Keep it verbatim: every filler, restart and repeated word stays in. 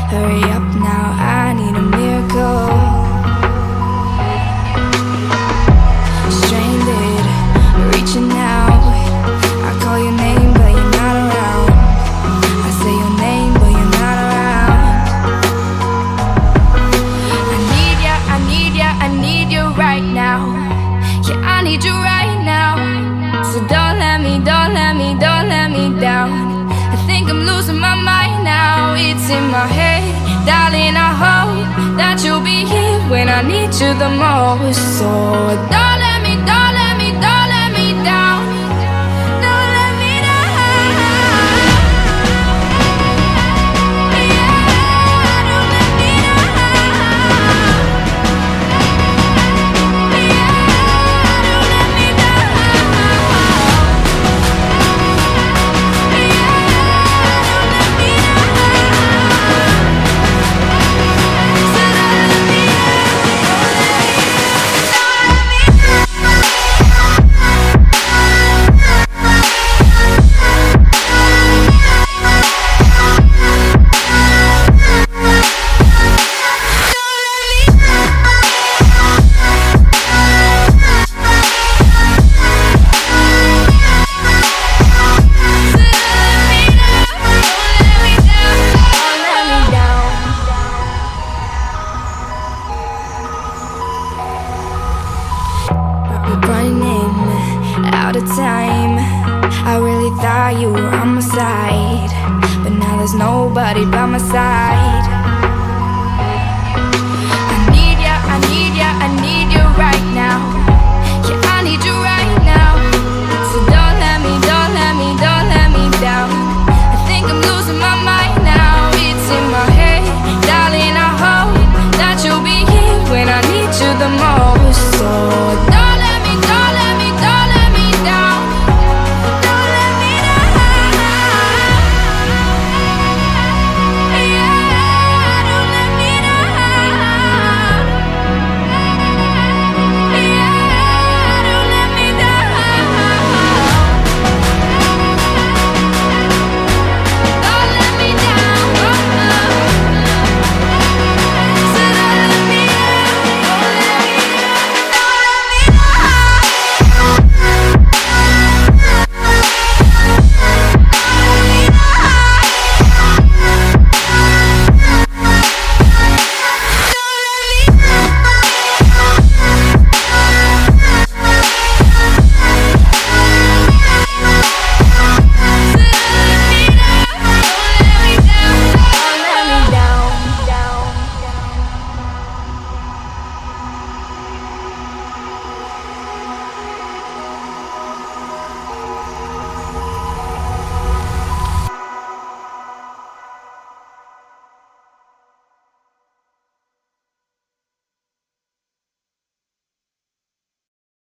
Hurry up now, I need a miracle. Stranded, reaching out. I call your name, but you're not around. I say your name, but you're not around. I need ya, I need ya, I need you right now. Yeah, I need you right now. So don't let me, don't let me, don't let me down. I think I'm losing my mind now. It's in my head, darling, I hope that you'll be here when I need you the most. So don't let me, don't let me, don't let me down. Don't let me down. Yeah, don't let me down. Yeah, don't let me down. Running out of time. I really thought you were on my side, but now there's nobody by my side.